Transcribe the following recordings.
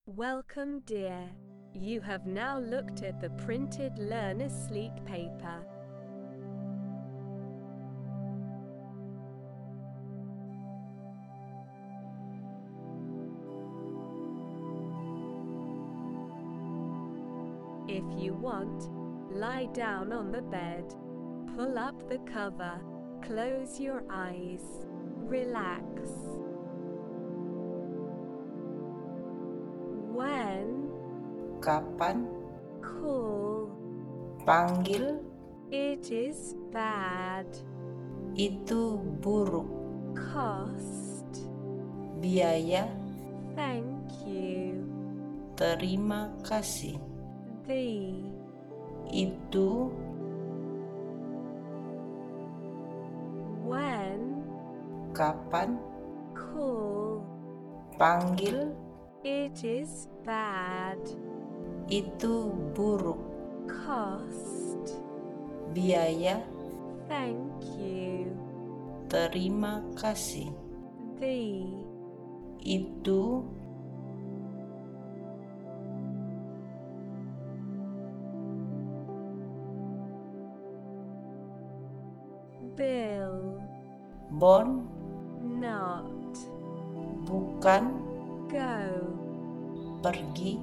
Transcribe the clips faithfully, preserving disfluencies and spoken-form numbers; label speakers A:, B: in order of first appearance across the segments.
A: Welcome, dear. You have now looked at the printed Learn Asleep paper. If you want, lie down on the bed, pull up the cover, close your eyes, relax. When?
B: Kapan?
A: Call.
B: Panggil.
A: It is bad.
B: Itu buruk.
A: Cost.
B: Biaya.
A: Thank you.
B: Terima kasih.
A: The.
B: Itu.
A: When.
B: Kapan?
A: Call.
B: Panggil.
A: It is bad.
B: Itu buruk.
A: Cost.
B: Biaya.
A: Thank you.
B: Terima kasih.
A: The.
B: Itu.
A: Bill.
B: Bon.
A: Not.
B: Bukan.
A: Go.
B: Pergi.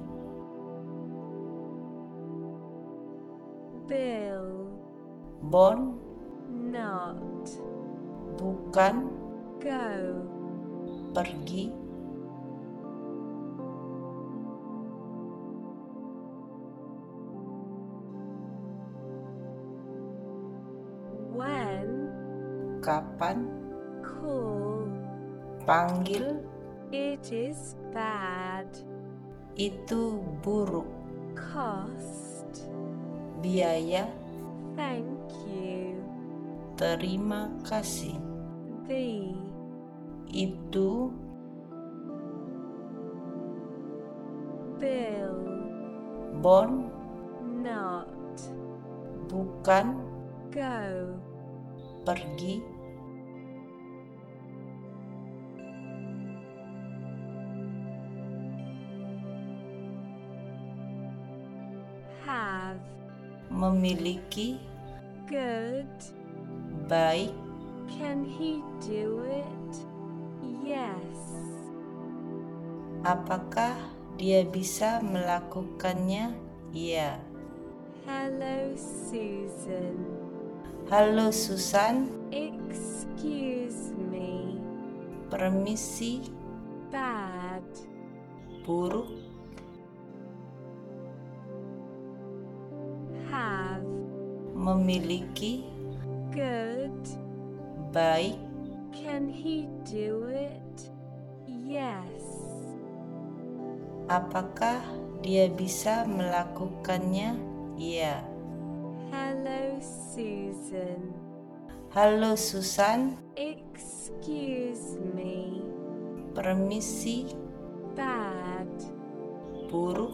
A: Bill.
B: Bon.
A: Not.
B: Bukan.
A: Go.
B: Pergi.
A: When.
B: Kapan?
A: Call.
B: Panggil.
A: It is bad.
B: Itu buruk.
A: Cost.
B: Biaya.
A: Thank you.
B: Terima kasih.
A: The.
B: Itu.
A: Bill.
B: Bon.
A: Not.
B: Bukan.
A: Go.
B: Pergi.
A: Have.
B: Memiliki.
A: Good.
B: Baik.
A: Can he do it? Yes.
B: Apakah dia bisa melakukannya? Iya.
A: Hello, Susan.
B: Halo Susan.
A: Excuse me.
B: Permisi.
A: Bad.
B: Buruk.
A: Have.
B: Memiliki.
A: Good.
B: Baik.
A: Can he do it? Yes.
B: Apakah dia bisa melakukannya? Iya.
A: Hello, Susan.
B: Halo Susan.
A: Excuse me.
B: Permisi.
A: Bad.
B: Buruk.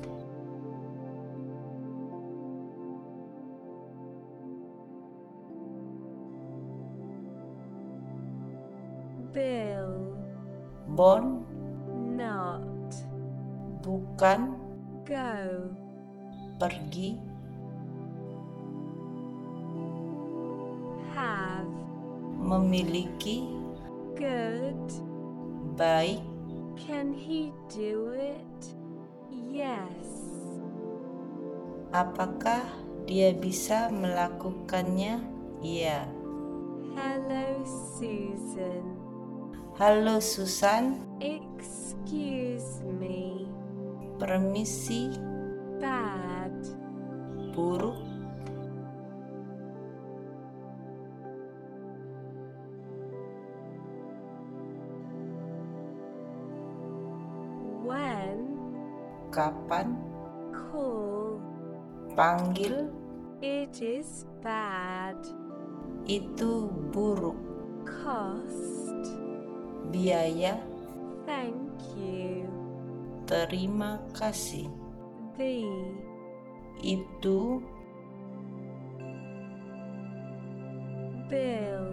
A: Bill.
B: Bon.
A: Not.
B: Bukan.
A: Go.
B: Pergi.
A: Have.
B: Memiliki.
A: Good.
B: Baik.
A: Can he do it? Yes.
B: Apakah dia bisa melakukannya? Iya.
A: Hello, Susan.
B: Halo Susan.
A: Excuse me.
B: Permisi.
A: Bad.
B: Buruk.
A: When.
B: Kapan?
A: Call.
B: Panggil.
A: It is bad.
B: Itu buruk.
A: Cost.
B: Biaya.
A: Thank you.
B: Terima kasih.
A: The.
B: Itu.
A: Bill.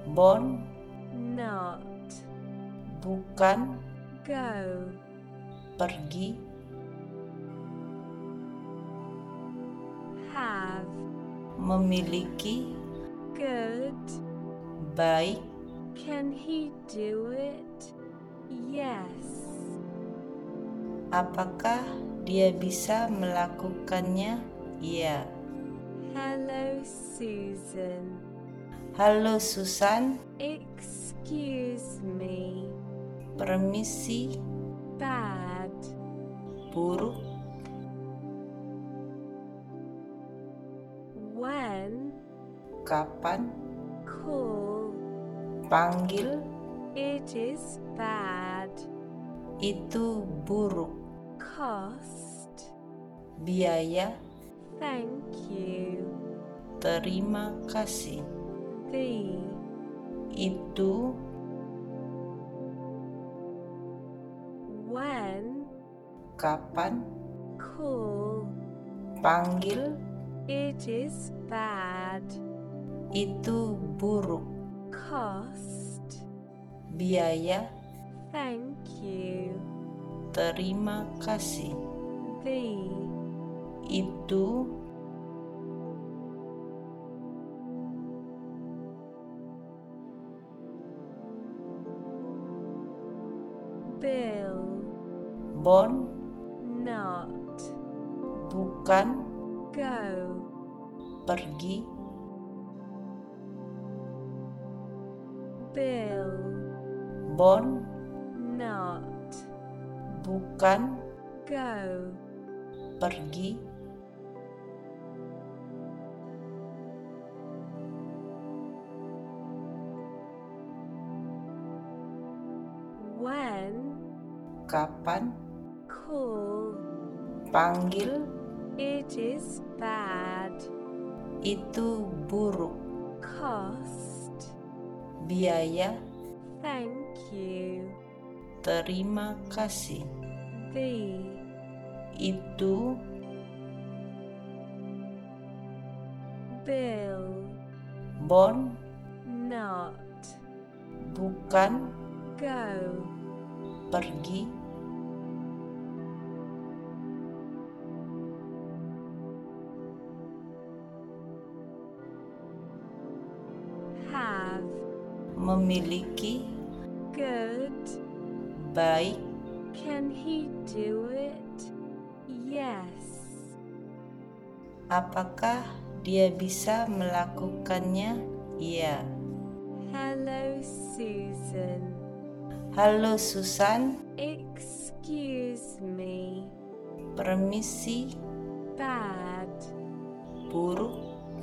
B: Bon.
A: Not.
B: Bukan.
A: Go.
B: pergi,
A: have,
B: memiliki,
A: good,
B: baik,
A: can he do it? Yes.
B: apakah dia bisa melakukannya? Ya.
A: Hello, Susan.
B: Halo Susan,
A: Excuse me.
B: permisi,
A: Bad,
B: buruk,
A: when,
B: kapan,
A: call,
B: panggil,
A: it is bad,
B: itu buruk,
A: cost,
B: biaya,
A: thank you,
B: terima kasih,
A: the,
B: itu,
A: when,
B: kapan,
A: call,
B: panggil,
A: it is bad,
B: itu buruk,
A: cost,
B: biaya,
A: thank you,
B: terima kasih,
A: the,
B: itu,
A: bill,
B: bon,
A: not,
B: bukan,
A: go,
B: pergi,
A: bill,
B: bon,
A: not,
B: bukan,
A: go,
B: pergi,
A: when,
B: kapan,
A: call,
B: panggil,
A: it is bad,
B: itu buruk,
A: cost,
B: biaya,
A: thank you,
B: terima kasih,
A: the,
B: itu,
A: bill,
B: bon,
A: not,
B: bukan,
A: go,
B: pergi,
A: have,
B: memiliki,
A: good,
B: baik,
A: can he do it? Yes.
B: apakah dia bisa melakukannya? Ya.
A: Hello, Susan.
B: Halo Susan,
A: Excuse me.
B: permisi,
A: Bad,
B: buruk,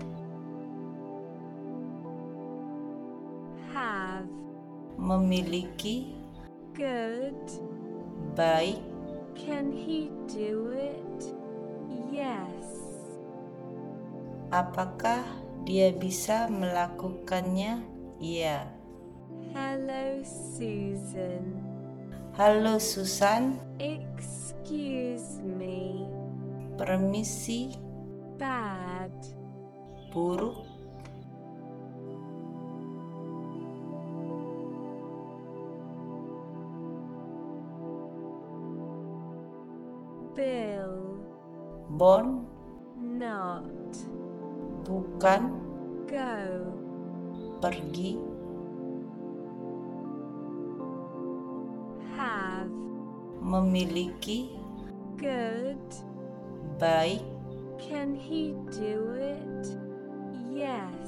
A: have,
B: memiliki,
A: good,
B: baik,
A: can he do it? Yes.
B: apakah dia bisa melakukannya? Ya.
A: Hello, Susan.
B: Halo Susan,
A: Excuse me.
B: permisi,
A: Bad,
B: buruk,
A: bill,
B: bon,
A: not,
B: bukan,
A: go,
B: pergi,
A: have,
B: memiliki,
A: good,
B: baik,
A: can he do it? Yes.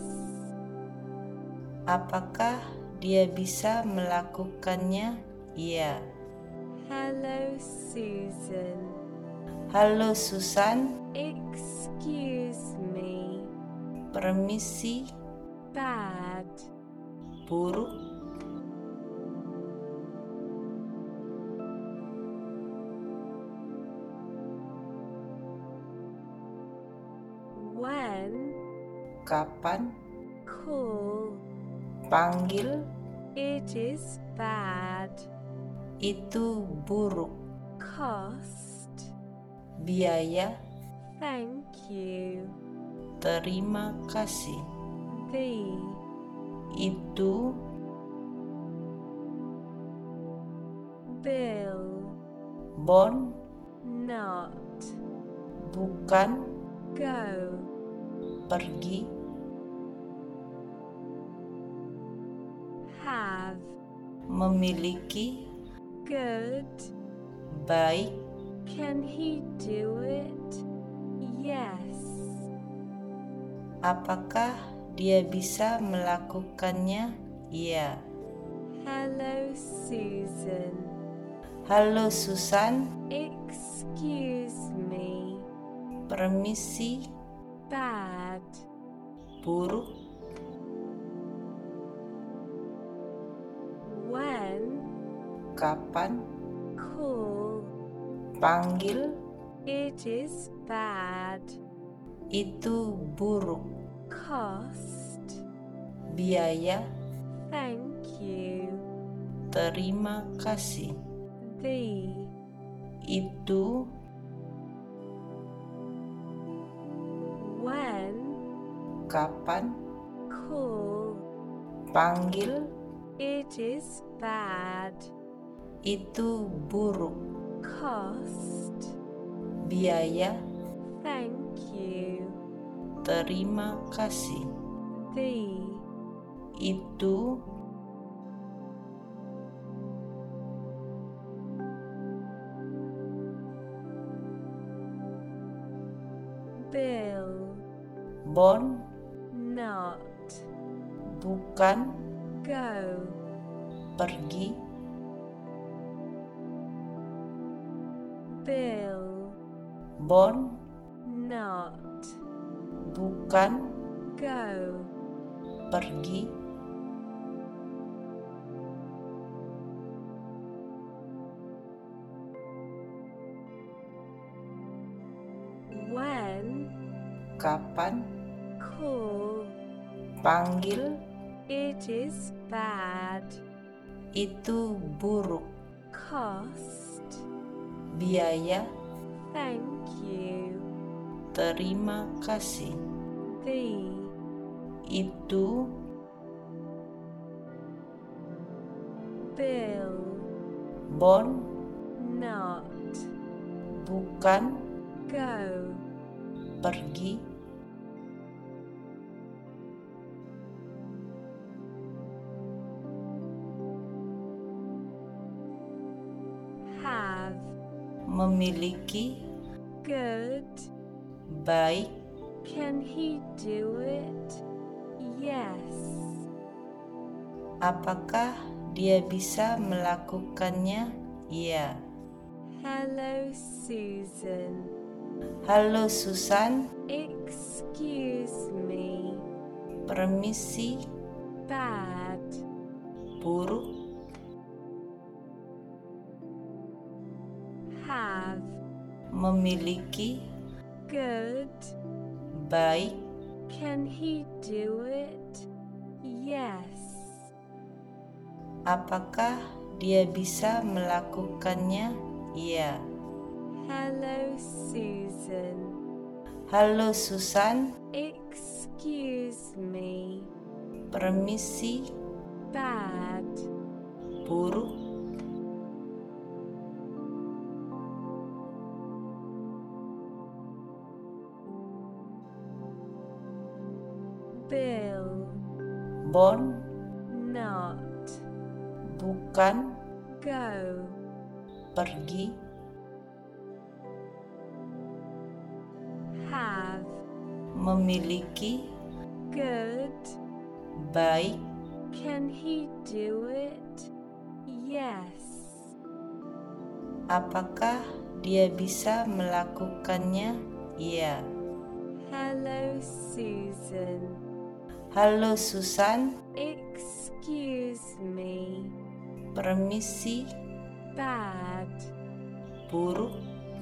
B: apakah dia bisa melakukannya? Ya.
A: Hello, Susan.
B: Halo Susan,
A: Excuse me.
B: permisi,
A: Bad,
B: buruk,
A: when,
B: kapan,
A: call,
B: panggil,
A: it is bad,
B: itu buruk,
A: cost,
B: biaya,
A: thank you,
B: terima kasih,
A: the,
B: itu,
A: bill,
B: Bon,
A: not,
B: bukan,
A: go,
B: pergi,
A: have,
B: memiliki,
A: good,
B: baik,
A: can he do it? Yes.
B: apakah dia bisa melakukannya? Iya.
A: Hello, Susan.
B: Halo Susan,
A: Excuse me.
B: permisi,
A: Bad,
B: buruk,
A: when,
B: kapan,
A: call,
B: panggil,
A: it is bad,
B: itu buruk,
A: cost,
B: biaya,
A: thank you,
B: terima kasih,
A: the,
B: itu,
A: when,
B: kapan,
A: call,
B: panggil,
A: it is bad,
B: itu buruk,
A: cost,
B: biaya,
A: thank you,
B: terima kasih,
A: the,
B: itu,
A: bill,
B: bon,
A: not,
B: bukan,
A: go,
B: pergi,
A: bill,
B: bon,
A: not,
B: bukan,
A: go,
B: pergi,
A: when,
B: kapan,
A: call,
B: panggil,
A: it is bad,
B: itu buruk,
A: cost,
B: biaya,
A: thank you,
B: terima kasih,
A: the,
B: itu,
A: bill,
B: bon,
A: not,
B: bukan,
A: go,
B: pergi,
A: have,
B: memiliki,
A: good,
B: baik,
A: can he do it? Yes.
B: apakah dia bisa melakukannya? Iya.
A: Hello, Susan.
B: Halo Susan,
A: Excuse me.
B: permisi,
A: Bad,
B: buruk,
A: have,
B: memiliki,
A: good,
B: baik,
A: can he do it? Yes.
B: apakah dia bisa melakukannya? Iya.
A: Hello, Susan.
B: Halo Susan,
A: Excuse me.
B: permisi,
A: Bad,
B: buruk,
A: bill,
B: bon,
A: not,
B: bukan,
A: go,
B: pergi,
A: have,
B: memiliki,
A: good,
B: baik,
A: can he do it? Yes.
B: apakah dia bisa melakukannya? Iya.
A: Hello, Susan.
B: Halo Susan,
A: Excuse me.
B: permisi,
A: Bad,
B: buruk,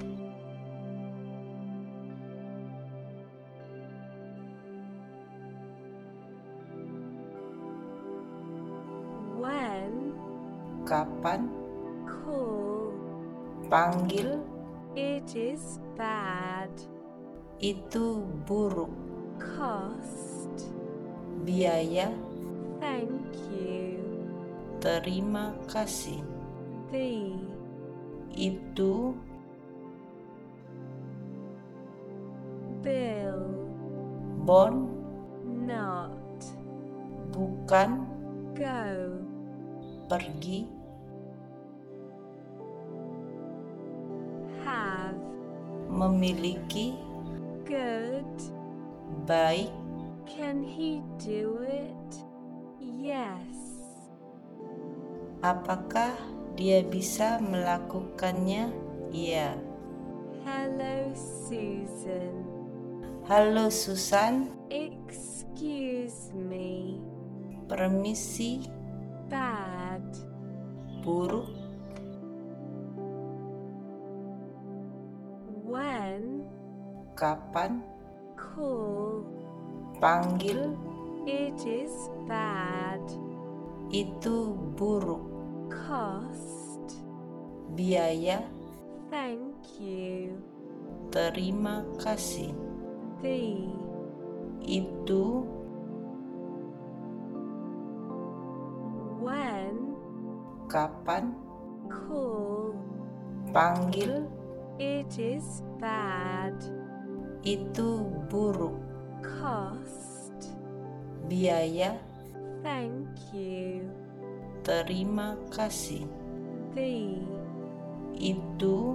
A: when,
B: kapan,
A: call,
B: panggil,
A: it is bad,
B: itu buruk,
A: cost,
B: biaya,
A: thank you,
B: terima kasih,
A: the,
B: Itu.
A: Bill.
B: Bon.
A: Not.
B: Bukan.
A: Go.
B: Pergi.
A: Have.
B: Memiliki.
A: Good.
B: Baik.
A: Can he do it? Yes.
B: Apakah dia bisa melakukannya? Iya.
A: Hello, Susan.
B: Halo Susan.
A: Excuse me.
B: Permisi.
A: Bad.
B: Buruk.
A: When.
B: Kapan.
A: Call.
B: Panggil.
A: It is bad.
B: Itu buruk.
A: Cost.
B: Biaya.
A: Thank you.
B: Terima kasih.
A: The.
B: Itu.
A: When.
B: Kapan.
A: Call.
B: Panggil.
A: It is bad.
B: Itu buruk.
A: Cost.
B: Biaya.
A: Thank you.
B: Terima kasih.
A: The.
B: Itu.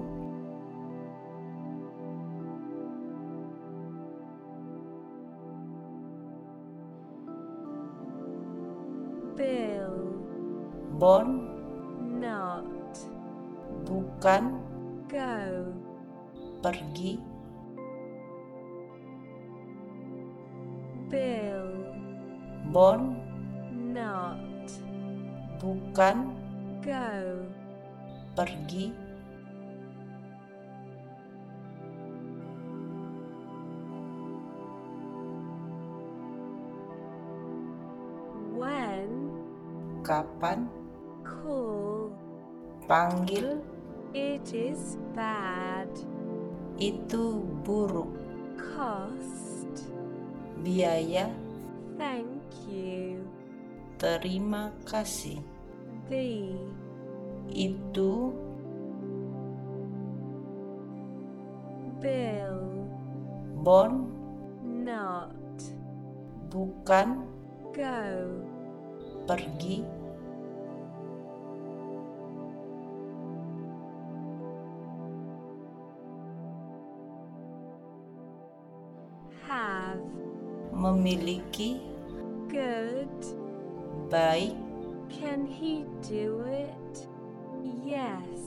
A: Bill.
B: Bon.
A: Not.
B: Bukan.
A: Go.
B: Pergi.
A: Bill.
B: Bon.
A: Not.
B: Bukan.
A: Go.
B: Pergi.
A: When.
B: Kapan.
A: Call.
B: Panggil.
A: It is bad.
B: Itu buruk.
A: Cost.
B: Biaya.
A: Thank you.
B: Terima kasih.
A: The.
B: Itu.
A: Bill.
B: Bon.
A: Not.
B: Bukan.
A: Go.
B: Pergi.
A: Have.
B: Memiliki.
A: Good.
B: Baik.
A: Can he do it? Yes.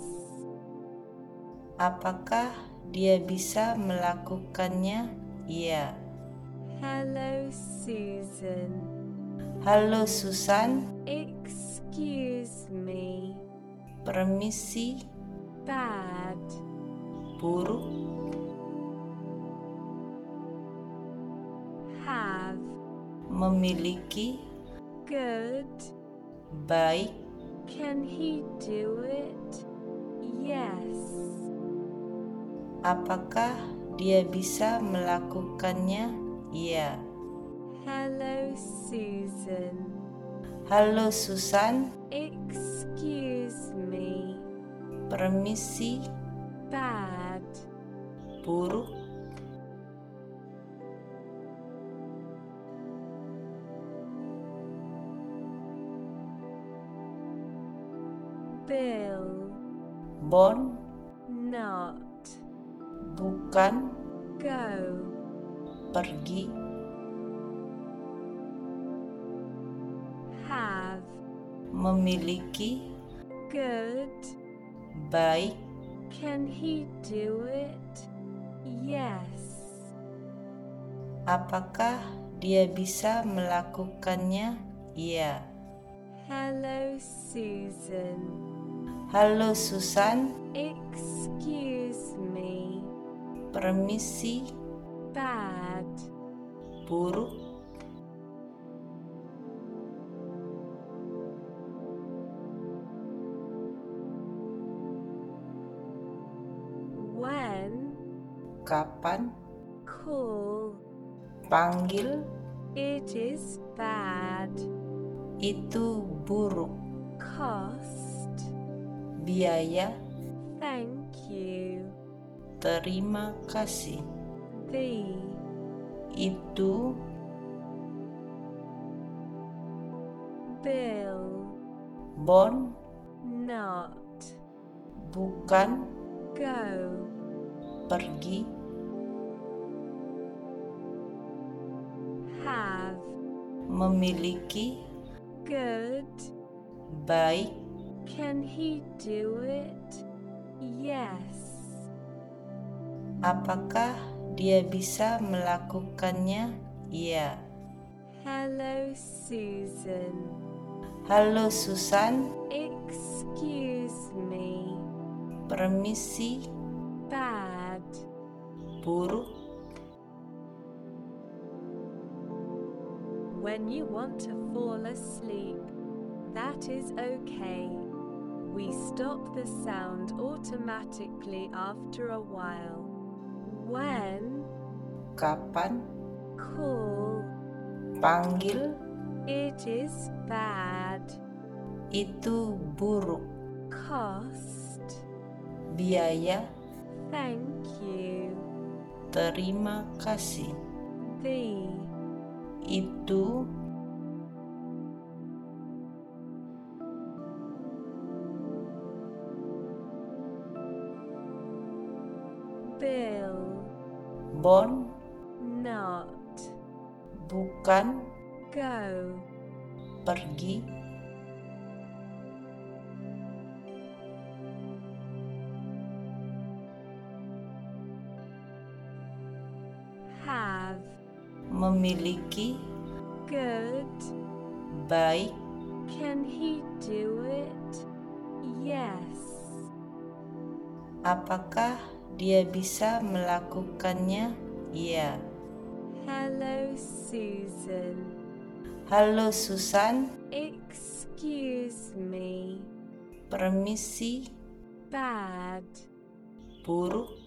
B: Apakah dia bisa melakukannya? Iya.
A: Hello, Susan.
B: Halo Susan.
A: Excuse me.
B: Permisi.
A: Bad.
B: Buruk.
A: Have.
B: Memiliki.
A: Good.
B: Baik.
A: Can he do it? Yes.
B: Apakah dia bisa melakukannya? Iya.
A: Hello, Susan.
B: Halo Susan.
A: Excuse me.
B: Permisi.
A: Bad.
B: Buruk.
A: Bill.
B: Bon.
A: Not.
B: Bukan.
A: Go.
B: Pergi.
A: Have.
B: Memiliki.
A: Good.
B: Baik.
A: Can he do it? Yes.
B: Apakah dia bisa melakukannya? Iya.
A: Hello, Susan.
B: Halo Susan.
A: Excuse me.
B: Permisi.
A: Bad.
B: Buruk.
A: When.
B: Kapan.
A: Call.
B: Panggil.
A: It is bad.
B: Itu buruk.
A: Cost.
B: Biaya.
A: Thank you.
B: Terima kasih.
A: The.
B: Itu.
A: Bill.
B: Bon.
A: Not.
B: Bukan.
A: Go.
B: Pergi.
A: Have.
B: Memiliki.
A: Good.
B: Baik.
A: Can he do it? Yes.
B: Apakah dia bisa melakukannya? Ya.
A: Hello, Susan.
B: Halo Susan.
A: Excuse me.
B: Permisi.
A: Bad.
B: Buruk.
A: When you want to fall asleep, that is okay. We stop the sound automatically after a while. When.
B: Kapan.
A: Call.
B: Panggil.
A: It is bad.
B: Itu buruk.
A: Cost.
B: Biaya.
A: Thank you.
B: Terima kasih.
A: The.
B: Itu.
A: Bill.
B: Bon.
A: Not.
B: Bukan.
A: Go.
B: Pergi.
A: Have.
B: Memiliki.
A: Good.
B: Baik.
A: Can he do it? Yes.
B: Apakah dia bisa melakukannya? Ya.
A: Hello, Susan.
B: Halo Susan.
A: Excuse me.
B: Permisi.
A: Bad.
B: Buruk.